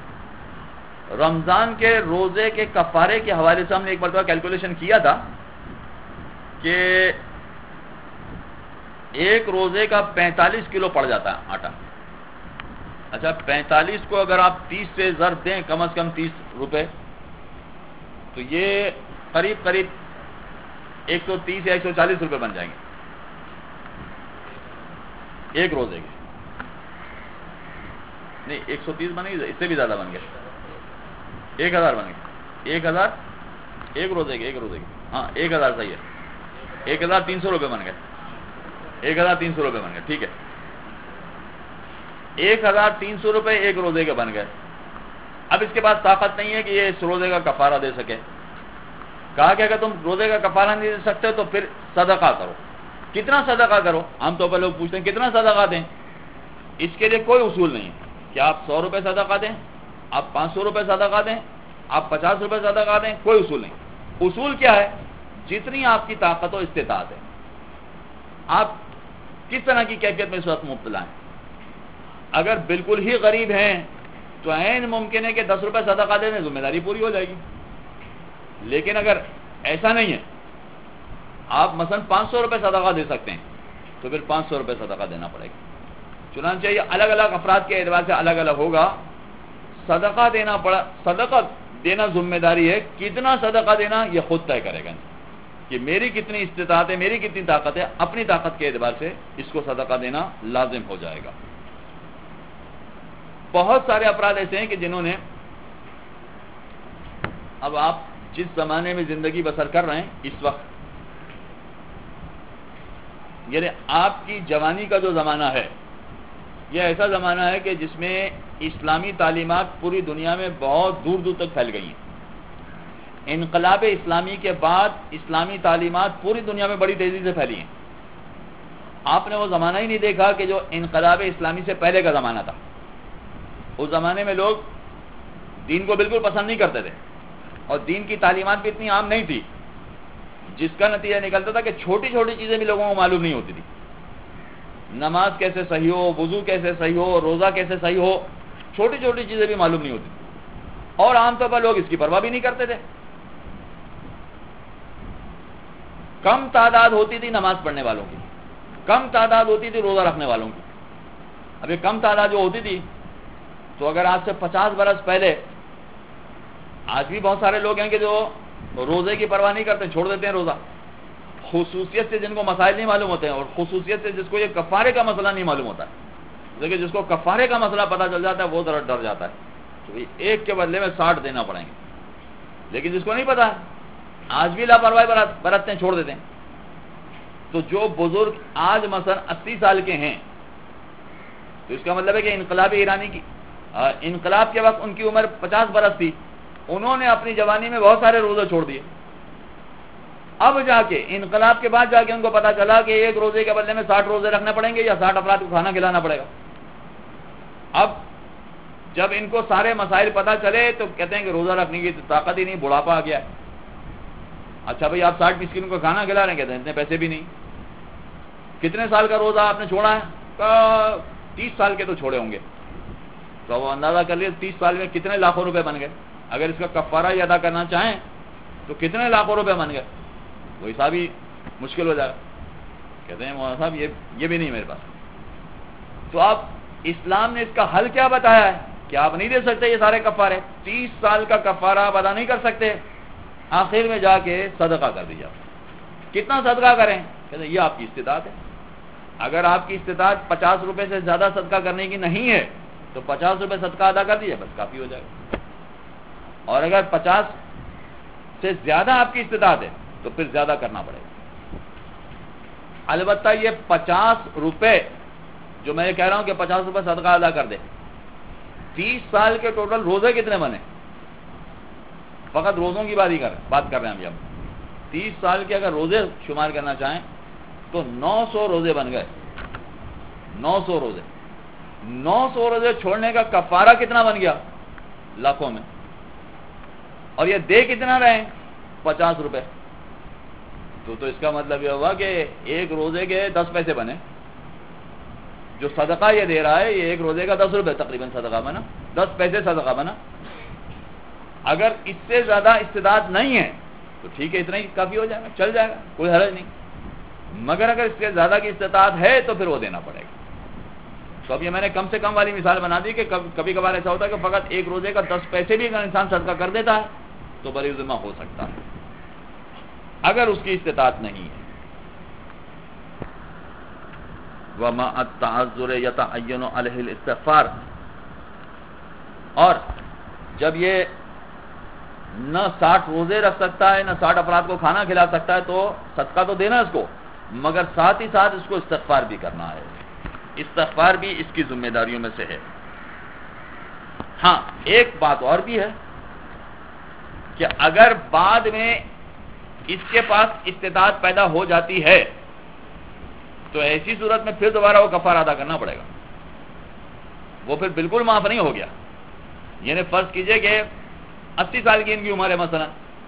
رمضان کے روزے کے کفارے کے حوالے سے ہم نے ایک مرتبہ کیلکولیشن کیا تھا کہ ایک روزے کا پینتالیس کلو پڑ جاتا ہے آٹا. اچھا پینتالیس کو اگر آپ تیس سے ضرب دیں، کم از کم تیس روپے، تو یہ قریب قریب ایک سو تیس یا ایک سو چالیس روپے بن جائیں گے ایک روزے کے. نہیں ایک سو تیس بنے گی، اس سے بھی زیادہ بن گئے، ایک ہزار بن گئے. ایک ہزار ایک روزے کے ایک روزے کے ہاں ایک ہزار صحیح ہے، ایک ہزار تین سو روپے بن گئے. ایک ہزار تین سو روپے بن گئے، ٹھیک ہے، ایک ہزار تین سو روپے ایک روزے کے بن گئے. اب اس کے پاس طاقت نہیں ہے کہ یہ اس روزے کا کفارہ دے سکے. کہا کہ اگر تم روزے کا کفارہ نہیں دے سکتے تو پھر صدقہ کرو. کتنا صدقہ کرو؟ عام طور پر لوگ پوچھتے ہیں کتنا صدقہ دیں. اس کے لیے کوئی اصول نہیں ہے کہ آپ سو روپے صدقہ دیں، آپ پانچ سو روپے صدقہ دیں، آپ پچاس روپے صدقہ دیں، کوئی اصول نہیں. اصول کیا ہے؟ جتنی آپ کی طاقت و استطاعت ہے. آپ کس طرح کی کیفیت میں اس وقت مبتلا ہیں؟ اگر بالکل ہی غریب ہیں تو عین ممکن ہے کہ دس روپے صدقہ دے دیں، ذمہ داری پوری ہو جائے گی. لیکن اگر ایسا نہیں ہے، آپ مثلا پانچ سو روپے صدقہ دے سکتے ہیں تو پھر پانچ سو روپے صدقہ دینا پڑے گا. چنانچہ یہ الگ الگ افراد کے اعتبار سے الگ الگ ہوگا. صدقہ دینا پڑا صدقہ دینا ذمہ داری ہے. کتنا صدقہ دینا یہ خود طے کرے گا کہ میری کتنی استطاعت ہے، میری کتنی طاقت ہے. اپنی طاقت کے اعتبار سے اس کو صدقہ دینا لازم ہو جائے گا. بہت سارے افراد ایسے ہیں کہ جنہوں نے، اب آپ جس زمانے میں زندگی بسر کر رہے ہیں اس وقت، یعنی آپ کی جوانی کا جو زمانہ ہے یہ ایسا زمانہ ہے کہ جس میں اسلامی تعلیمات پوری دنیا میں بہت دور دور تک پھیل گئی ہیں. انقلاب اسلامی کے بعد اسلامی تعلیمات پوری دنیا میں بڑی تیزی سے پھیلی ہیں. آپ نے وہ زمانہ ہی نہیں دیکھا کہ جو انقلاب اسلامی سے پہلے کا زمانہ تھا. اس زمانے میں لوگ دین کو بالکل پسند نہیں کرتے تھے اور دین کی تعلیمات بھی اتنی عام نہیں تھی، جس کا نتیجہ نکلتا تھا کہ چھوٹی چھوٹی چیزیں بھی لوگوں کو معلوم نہیں ہوتی تھی. نماز کیسے صحیح ہو، وضو کیسے صحیح ہو، روزہ کیسے صحیح ہو، چھوٹی چھوٹی چیزیں بھی معلوم نہیں ہوتی تھی. اور عام طور پر لوگ اس کی پرواہ بھی نہیں کرتے تھے. کم تعداد ہوتی تھی نماز پڑھنے والوں کی، کم تعداد ہوتی تھی روزہ رکھنے والوں کی. اب یہ کم تعداد جو ہوتی تھی تو اگر آج سے پچاس برس پہلے، آج بھی بہت سارے لوگ ہیں کہ جو روزے کی پرواہ نہیں کرتے، چھوڑ دیتے ہیں روزہ، خصوصیت سے جن کو مسائل نہیں معلوم ہوتے ہیں اور خصوصیت سے جس کو یہ کفارے کا مسئلہ نہیں معلوم ہوتا ہے. لیکن جس کو کفارے کا مسئلہ پتہ چل جاتا ہے وہ ذرا ڈر جاتا ہے تو ایک کے بدلے میں ساٹھ دینا پڑیں گے. لیکن جس کو نہیں پتا آج بھی لاپرواہی برتتے ہیں، چھوڑ دیتے ہیں. تو جو بزرگ آج مثلا اسی سال کے ہیں تو اس کا مطلب ہے کہ انقلاب ایرانی کی انقلاب کے وقت ان کی عمر پچاس برس تھی، انہوں نے اپنی جوانی میں بہت سارے روزے چھوڑ دیے. اب جا کے انقلاب کے بعد جا کے ان کو پتا چلا کہ ایک روزے کے بدلے میں ساٹھ روزے رکھنے پڑیں گے یا ساٹھ افراد کو کھانا کھلانا پڑے گا. اب جب ان کو سارے مسائل پتا چلے تو کہتے ہیں کہ روزہ رکھنے کی طاقت ہی نہیں، بڑھاپا آ گیا ہے. اچھا بھائی آپ ساٹھ مسکینوں کو کھانا کھلا رہے ہیں، کہتے ہیں اتنے پیسے بھی نہیں. کتنے سال کا روزہ آپ نے چھوڑا ہے؟ تیس سال کے تو چھوڑے ہوں گے. تو وہ اندازہ کر لیے تیس سال میں کتنے لاکھوں روپے بن گئے. اگر اس کا کفارہ ہی ادا کرنا چاہیں تو کتنے لاکھوں روپے بن گئے، وہ حساب ہی مشکل ہو جائے گا. کہتے ہیں مولانا صاحب یہ یہ بھی نہیں میرے پاس. تو آپ اسلام نے اس کا حل کیا بتایا ہے کہ آپ نہیں دے سکتے یہ سارے کفارے، تیس سال کا کفارہ آپ ادا نہیں کر سکتے. آخر میں جا کے صدقہ کر دیجیے. کتنا صدقہ کریں؟ کہتے ہیں یہ آپ کی استطاعت ہے. اگر آپ کی استطاعت پچاس روپے سے زیادہ صدقہ کرنے کی نہیں ہے تو پچاس روپے صدقہ ادا کر دیجیے، بس کافی ہو جائے گا. اور اگر پچاس سے زیادہ آپ کی استطاعت ہے تو پھر زیادہ کرنا پڑے گا. البتہ یہ پچاس روپے جو میں یہ کہہ رہا ہوں کہ پچاس روپے صدقہ ادا کر دے، تیس سال کے ٹوٹل روزے کتنے بنے؟ فقط روزوں کی بات ہی کر بات کر رہے ہیں ہم. جب تیس سال کے اگر روزے شمار کرنا چاہیں تو نو سو روزے بن گئے. نو سو روزے نو سو روزے چھوڑنے کا کفارہ کتنا بن گیا؟ لاکھوں میں. اور یہ دے کتنا رہے؟ پچاس روپے. تو تو اس کا مطلب یہ ہوا کہ ایک روزے کے دس پیسے بنے. جو صدقہ یہ دے رہا ہے یہ ایک روزے کا دس روپے تقریباً صدقہ بنا، دس پیسے صدقہ بنا. اگر اس سے زیادہ استطاعت نہیں ہے تو ٹھیک ہے، اتنا ہی کافی ہو جائے گا، چل جائے گا، کوئی حرج نہیں. مگر اگر اس سے زیادہ کی استطاعت ہے تو پھر وہ دینا پڑے گا. تو اب یہ میں نے کم سے کم والی مثال بنا دی کہ کبھی کبھار ایسا ہوتا ہے کہ فقط ایک روزے کا دس پیسے بھی اگر انسان صدقہ کر دیتا ہے تو بری ذمہ ہو سکتا ہے اگر اس کی استطاعت نہیں ہے. وَمَا التَّعَذُّرِ يَتَعَيَّنُ عَلَيْهِ الْإِسْتِغْفَارُ، اور جب یہ نہ ساٹھ روزے رکھ سکتا ہے نہ ساٹھ افراد کو کھانا کھلا سکتا ہے تو صدقہ تو دینا اس کو، مگر ساتھ ہی ساتھ اس کو استغفار بھی کرنا ہے. استغفار بھی اس کی ذمہ داریوں میں سے ہے. ہاں ایک بات اور بھی ہے کہ اگر بعد میں اس کے پاس استطاعت پیدا ہو جاتی ہے تو ایسی صورت میں پھر دوبارہ وہ کفارہ ادا کرنا پڑے گا. وہ پھر بالکل معاف نہیں ہو گیا. یعنی فرض کیجئے کہ اسی سال کی ان کی عمر ہے، مثلا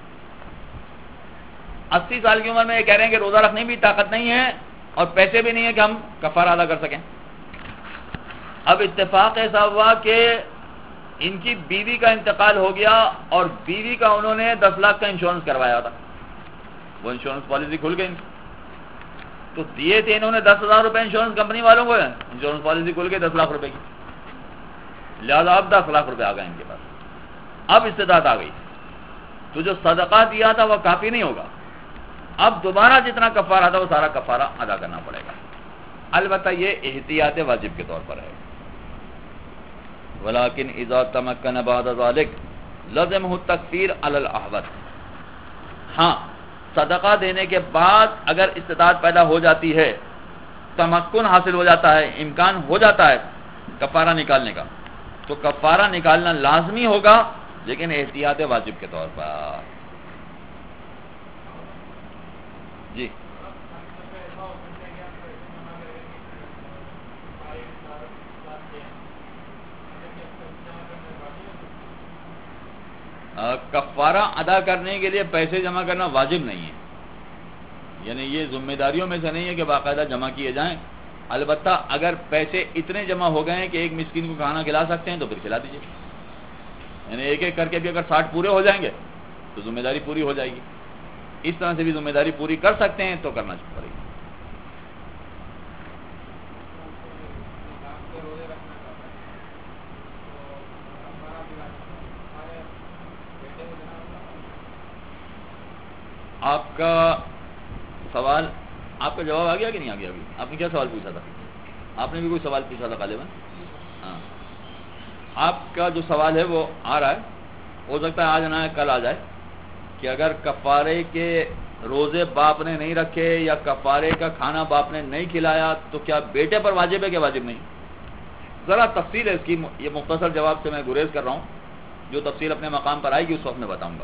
اسی سال کی عمر میں یہ کہہ رہے ہیں کہ روزہ رکھنے بھی طاقت نہیں ہے اور پیسے بھی نہیں ہے کہ ہم کفارہ ادا کر سکیں. اب اتفاق ایسا ہوا کہ ان کی بیوی کا انتقال ہو گیا اور بیوی کا انہوں نے دس لاکھ کا انشورنس کروایا تھا. وہ انشورنس پالیسی کھل گئی تو دیے تھے انہوں نے دس ہزار روپے انشورنس کمپنی والوں کو. انشورنس پالیسی کھل گئی دس لاکھ روپے کی، لہذا اب دس لاکھ روپے آ گئے ان کے پاس. اب استطاعت آ گئی تو جو صدقہ دیا تھا وہ کافی نہیں ہوگا. اب دوبارہ جتنا کفارہ تھا وہ سارا کفارہ ادا کرنا پڑے گا. البتہ یہ احتیاط واجب کے طور پر ہے. ولیکن اذا تمکن بعد ذلك لزمه التکفیر علی الاحوط. ہاں صدقہ دینے کے بعد اگر استطاعت پیدا ہو جاتی ہے، تمکن حاصل ہو جاتا ہے، امکان ہو جاتا ہے کفارہ نکالنے کا، تو کفارہ نکالنا لازمی ہوگا لیکن احتیاط واجب کے طور پر. جی کفارہ ادا کرنے کے لیے پیسے جمع کرنا واجب نہیں ہے. یعنی یہ ذمہ داریوں میں سے نہیں ہے کہ باقاعدہ جمع کیے جائیں. البتہ اگر پیسے اتنے جمع ہو گئے ہیں کہ ایک مسکین کو کھانا کھلا سکتے ہیں تو پھر کھلا دیجیے. یعنی ایک ایک کر کے بھی اگر ساٹھ پورے ہو جائیں گے تو ذمہ داری پوری ہو جائے گی. اس طرح سے بھی ذمہ داری پوری کر سکتے ہیں تو کرنا پڑے گی. آپ کا سوال، آپ کا جواب آ گیا کہ نہیں آ گیا؟ ابھی آپ نے کیا سوال پوچھا تھا؟ آپ نے بھی کوئی سوال پوچھا تھا غالباً. ہاں آپ کا جو سوال ہے وہ آ رہا ہے، ہو سکتا ہے آج نہ ہے کل آ جائے، کہ اگر کفارے کے روزے باپ نے نہیں رکھے یا کفارے کا کھانا باپ نے نہیں کھلایا تو کیا بیٹے پر واجب ہے کہ واجب نہیں؟ ذرا تفصیل ہے اس کی. یہ مختصر جواب سے میں گریز کر رہا ہوں، جو تفصیل اپنے مقام پر آئے گی اس وقت میں بتاؤں گا.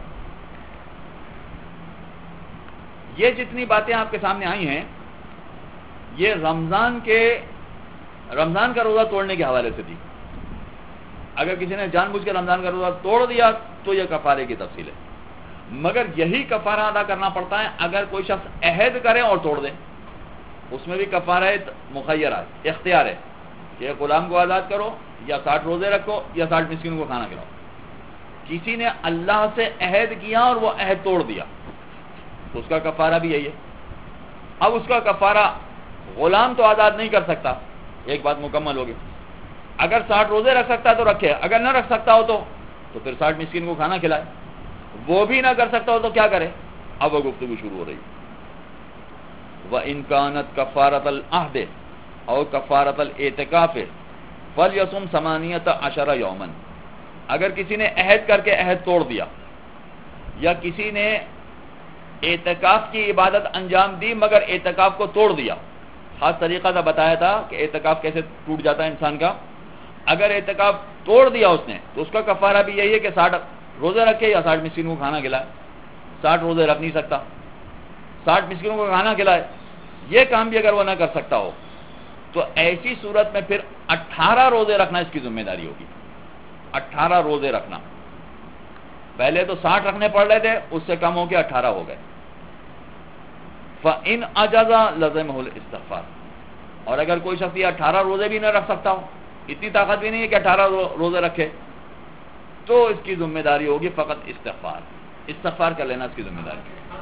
یہ جتنی باتیں آپ کے سامنے آئی ہیں یہ رمضان کے رمضان کا روزہ توڑنے کے حوالے سے تھی. اگر کسی نے جان بوجھ کے رمضان کا روزہ توڑ دیا تو یہ کفارے کی تفصیل ہے. مگر یہی کفارہ ادا کرنا پڑتا ہے اگر کوئی شخص عہد کرے اور توڑ دے. اس میں بھی کفارہ مخیر ہے، اختیار ہے کہ غلام کو آزاد کرو یا ساٹھ روزے رکھو یا ساٹھ مسکینوں کو کھانا کھلاؤ. کسی نے اللہ سے عہد کیا اور وہ عہد توڑ دیا تو اس کا کفارہ بھی یہی ہے. اب اس کا کفارہ غلام تو آزاد نہیں کر سکتا، ایک بات مکمل ہوگی. اگر ساٹھ روزے رکھ سکتا ہے تو رکھے، اگر نہ رکھ سکتا ہو تو تو پھر ساٹھ مسکین کو کھانا کھلائے. وہ بھی نہ کر سکتا ہو تو کیا کرے؟ اب وہ گفتگو شروع ہو رہی. وَإِنْ كَانَتْ كَفَّارَةَ الْعَهْدِ أَوْ كَفَّارَةَ الْاعْتِكَافِ فَلْيَصُمْ ثَمَانِيَةَ عَشَرَ يَوْمًا. اگر کسی نے عہد کر کے عہد توڑ دیا یا کسی نے اعتکاف کی عبادت انجام دی مگر اعتکاف کو توڑ دیا. خاص طریقہ تھا، بتایا تھا کہ اعتکاف کیسے ٹوٹ جاتا ہے انسان کا. اگر اعتکاف توڑ دیا اس نے تو اس کا کفارہ بھی یہی ہے کہ ساٹھ روزے رکھے یا ساٹھ مسکینوں کو کھانا کھلائے. ساٹھ روزے رکھ نہیں سکتا، ساٹھ مسکینوں کو کھانا کھلائے. یہ کام بھی اگر وہ نہ کر سکتا ہو تو ایسی صورت میں پھر اٹھارہ روزے رکھنا اس کی ذمہ داری ہوگی. اٹھارہ روزے رکھنا. پہلے تو ساٹھ رکھنے پڑ رہے تھے، اس سے کم ہو کے اٹھارہ ہو گئے. فَإِنْ أَجَزَ لَزِمَهُ الْإِسْتِغْفَارُ. اور اگر کوئی شخص یہ اٹھارہ روزے بھی نہ رکھ سکتا ہو، اتنی طاقت بھی نہیں ہے کہ اٹھارہ روزے رکھے، تو اس کی ذمہ داری ہوگی فقط استغفار. استغفار کر لینا اس کی ذمہ داری.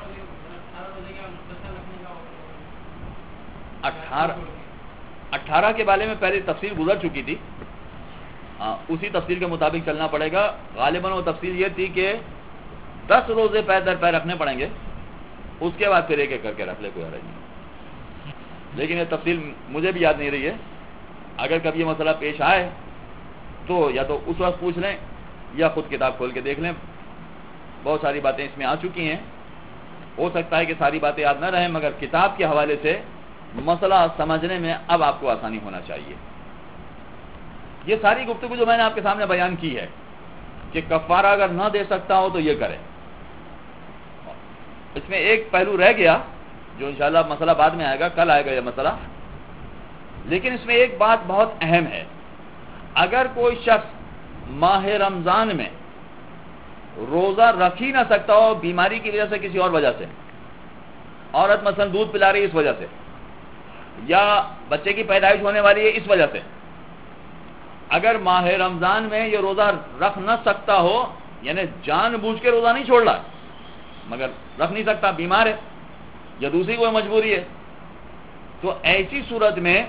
اٹھارہ اٹھارہ کے بارے میں پہلے تفصیل گزر چکی تھی، ہاں اسی تفصیل کے مطابق چلنا پڑے گا. غالباً وہ تفصیل یہ تھی کہ دس روزے پیر در پیر رکھنے پڑیں گے، اس کے بعد پھر ایک ایک کر کے رکھ لے، کوئی حرج نہیں. لیکن یہ تفصیل مجھے بھی یاد نہیں رہی ہے. اگر کبھی یہ مسئلہ پیش آئے تو یا تو اس وقت پوچھ لیں یا خود کتاب کھول کے دیکھ لیں. بہت ساری باتیں اس میں آ چکی ہیں، ہو سکتا ہے کہ ساری باتیں یاد نہ رہیں، مگر کتاب کے حوالے سے مسئلہ سمجھنے میں اب آپ کو آسانی ہونا چاہیے۔ یہ ساری گفتگو جو میں نے آپ کے سامنے بیان کی ہے کہ کفارہ اگر نہ دے سکتا ہو تو یہ کرے۔ اس میں ایک پہلو رہ گیا جو انشاءاللہ مسئلہ بعد میں آئے گا، کل آئے گا یہ مسئلہ، لیکن اس میں ایک بات بہت اہم ہے۔ اگر کوئی شخص ماہ رمضان میں روزہ رکھ ہی نہ سکتا ہو بیماری کی وجہ سے، کسی اور وجہ سے، عورت مثلا دودھ پلا رہی ہے اس وجہ سے، یا بچے کی پیدائش ہونے والی ہے اس وجہ سے، اگر ماہ رمضان میں یہ روزہ رکھ نہ سکتا ہو، یعنی جان بوجھ کے روزہ نہیں چھوڑ رہا مگر رکھ نہیں سکتا، بیمار ہے یا دوسری کوئی مجبوری ہے، تو ایسی صورت میں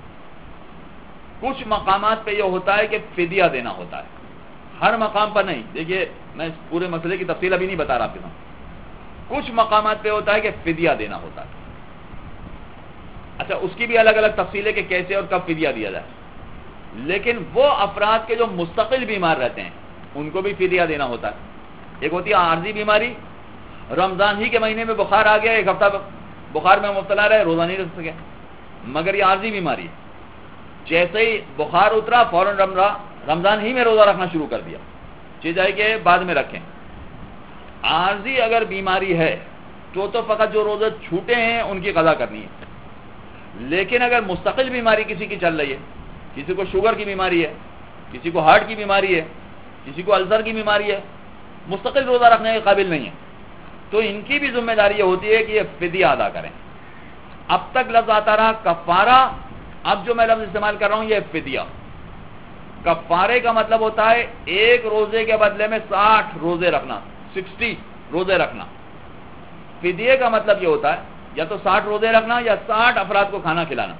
کچھ مقامات پہ یہ ہوتا ہے کہ فدیہ دینا ہوتا ہے، ہر مقام پر نہیں۔ دیکھیے میں اس پورے مسئلے کی تفصیل ابھی نہیں بتا رہا آپ کے سامنے، کچھ مقامات پہ ہوتا ہے کہ فدیہ دینا ہوتا ہے۔ اچھا، اس کی بھی الگ الگ تفصیل ہے کہ کیسے اور کب فدیہ دیا جائے، لیکن وہ افراد کے جو مستقل بیمار رہتے ہیں ان کو بھی فدیہ دینا ہوتا ہے۔ ایک ہوتی ہے عارضی بیماری، رمضان ہی کے مہینے میں بخار آ گیا، ایک ہفتہ بخار میں مبتلا رہے، روزہ نہیں رکھ سکے، مگر یہ عارضی بیماری ہے، جیسے ہی بخار اترا فوراً رمضان ہی میں روزہ رکھنا شروع کر دیا، چیز ہے کہ بعد میں رکھیں۔ عارضی اگر بیماری ہے تو تو فقط جو روزے چھوٹے ہیں ان کی قضا کرنی ہے، لیکن اگر مستقل بیماری کسی کی چل رہی ہے، کسی کو شوگر کی بیماری ہے، کسی کو ہارٹ کی بیماری ہے، کسی کو السر کی بیماری ہے، مستقل روزہ رکھنے کے قابل نہیں ہے، تو ان کی بھی ذمہ داری یہ ہوتی ہے کہ یہ فدیہ ادا کریں۔ اب تک لفظ آتا رہا کفارہ، اب جو میں لفظ استعمال کر رہا ہوں یہ فدیہ۔ کفارے کا مطلب ہوتا ہے ایک روزے کے بدلے میں ساٹھ روزے رکھنا، سکسٹی روزے رکھنا۔ فدیے کا مطلب یہ ہوتا ہے یا تو ساٹھ روزے رکھنا یا ساٹھ افراد کو کھانا کھلانا۔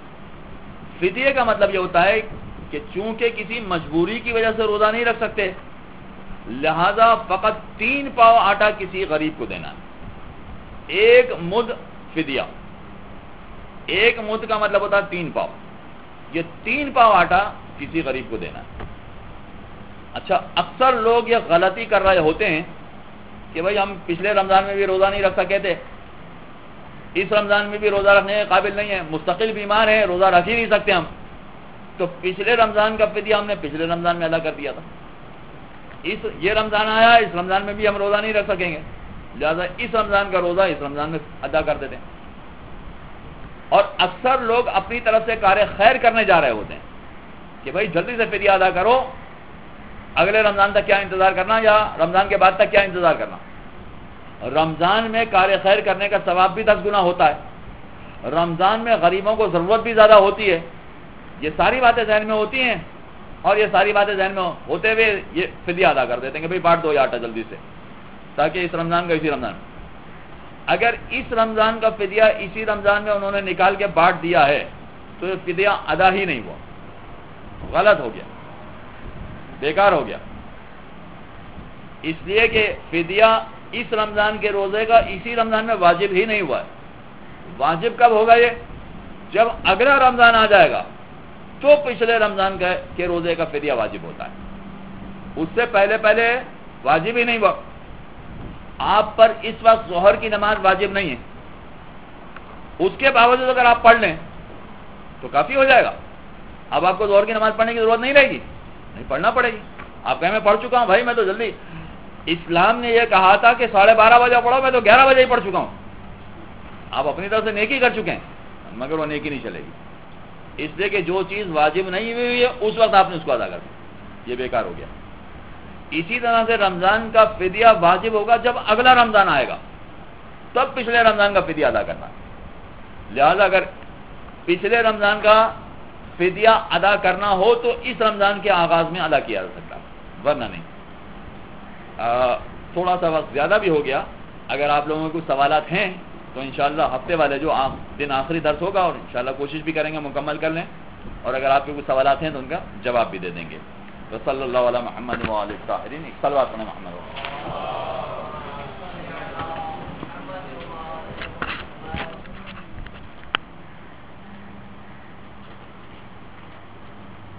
فدیے کا مطلب یہ ہوتا ہے کہ چونکہ کسی مجبوری کی وجہ سے روزہ نہیں رکھ سکتے، لہذا فقط تین پاؤ آٹا کسی غریب کو دینا ہے، ایک مد فدیہ، ایک مد کا مطلب ہوتا ہے تین پاؤ، یہ تین پاؤ آٹا کسی غریب کو دینا ہے۔ اچھا، اکثر لوگ یہ غلطی کر رہے ہوتے ہیں کہ بھائی ہم پچھلے رمضان میں بھی روزہ نہیں رکھ سکے تھے، اس رمضان میں بھی روزہ رکھنے کے قابل نہیں ہے، مستقل بیمار ہیں، روزہ رکھ ہی نہیں سکتے ہم، تو پچھلے رمضان کا فدیہ ہم نے پچھلے رمضان میں ادا کر دیا تھا، اس یہ رمضان آیا، اس رمضان میں بھی ہم روزہ نہیں رکھ سکیں گے، لہذا اس رمضان کا روزہ اس رمضان میں ادا کر دیتے ہیں۔ اور اکثر لوگ اپنی طرف سے کار خیر کرنے جا رہے ہوتے ہیں کہ بھائی جلدی سے فدیہ ادا کرو، اگلے رمضان تک کیا انتظار کرنا یا رمضان کے بعد تک کیا انتظار کرنا۔ رمضان میں کار خیر کرنے کا ثواب بھی دس گنا ہوتا ہے، رمضان میں غریبوں کو ضرورت بھی زیادہ ہوتی ہے، یہ ساری باتیں ذہن میں ہوتی ہیں، اور یہ ساری باتیں ذہن میں ہوتے ہوئے یہ فدیہ ادا کر دیتے ہیں کہ بھائی بانٹ دو یہ آٹا جلدی سے، تاکہ اس رمضان کا اسی رمضان اگر اس رمضان کا فدیہ اسی رمضان میں انہوں نے نکال کے بانٹ دیا ہے تو یہ فدیہ ادا ہی نہیں ہوا، غلط ہو گیا، بیکار ہو گیا، اس لیے کہ فدیہ اس رمضان کے روزے کا اسی رمضان میں واجب ہی نہیں ہوا ہے۔ واجب کب ہوگا؟ یہ جب اگلا رمضان آ جائے گا تو پچھلے رمضان کے روزے کا فدیہ واجب ہوتا ہے، اس سے پہلے پہلے واجب ہی نہیں ہوا۔ آپ پر اس وقت ظہر کی نماز واجب نہیں ہے، اس کے باوجود اگر آپ پڑھ لیں تو کافی ہو جائے گا، اب آپ کو ظہر کی نماز پڑھنے کی ضرورت نہیں رہے گی، نہیں پڑھنا پڑے گی۔ آپ کہیں میں پڑھ چکا ہوں بھائی، میں تو جلدی، اسلام نے یہ کہا تھا کہ ساڑھے بارہ بجے پڑھو، میں تو گیارہ بجے ہی پڑھ چکا ہوں، آپ اپنی طرف سے نیکی کر چکے ہیں، مگر وہ نیکی نہیں چلے گی، اس لیے کہ جو چیز واجب نہیں ہوئی ہے اس وقت آپ نے اس کو ادا کر دیا، یہ بیکار ہو گیا۔ اسی طرح سے رمضان کا فدیہ واجب ہوگا جب اگلا رمضان آئے گا، تب پچھلے رمضان کا فدیہ ادا کرنا، لہذا اگر پچھلے رمضان کا فدیہ ادا کرنا ہو تو اس رمضان کے آغاز میں ادا کیا جا سکتا، ورنہ نہیں۔ آ, تھوڑا سا وقت زیادہ بھی ہو گیا، اگر آپ لوگوں کو سوالات ہیں تو انشاءاللہ ہفتے والے جو دن آخری درس ہوگا، اور انشاءاللہ کوشش بھی کریں گے مکمل کر لیں، اور اگر آپ کے کوئی سوالات ہیں تو ان کا جواب بھی دے دیں گے۔ تو صلی اللہ علیہ محمد و علیہ الطاہرین، صلوات علی محمد۔